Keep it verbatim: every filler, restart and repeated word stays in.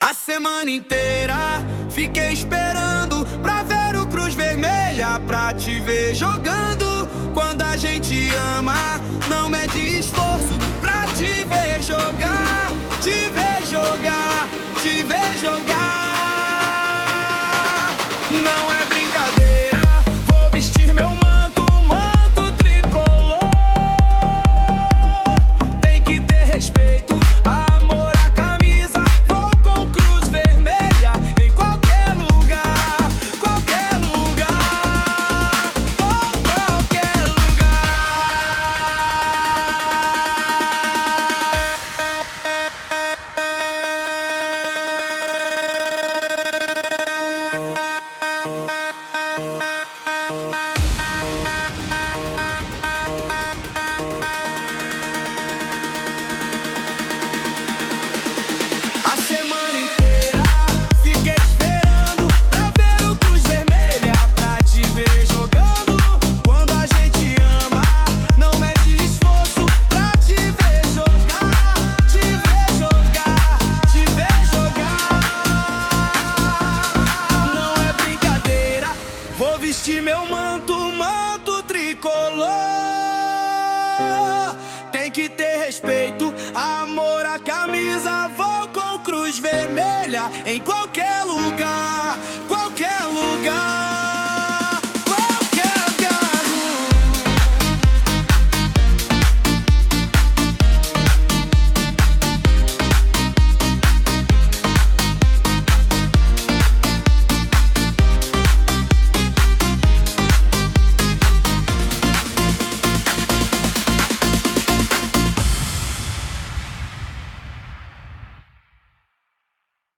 A semana inteira fiquei esperando pra ver o Cruz Vermelha, pra te ver jogando. Quando a gente ama, não mede esforço pra te ver jogar, te ver jogar, te ver jogar. Não é brincadeira, vou vestir meu manto, manto tricolor. Tem que ter respeito, amor à camisa. Vou com Cruz Vermelha em qualquer lugar, qualquer lugar, oh, qualquer A semana inteira fiquei esperando pra ver o Cruz Vermelha, pra te ver jogando. Quando a gente ama, não mede esforço pra te ver jogar, te ver jogar, te ver jogar. Não é brincadeira, vou vestir meu manto, manto tricolor. Tem que ter respeito, amor à camisa. Vou com Cruz Vermelha em qualquer lugar, qualquer lugar.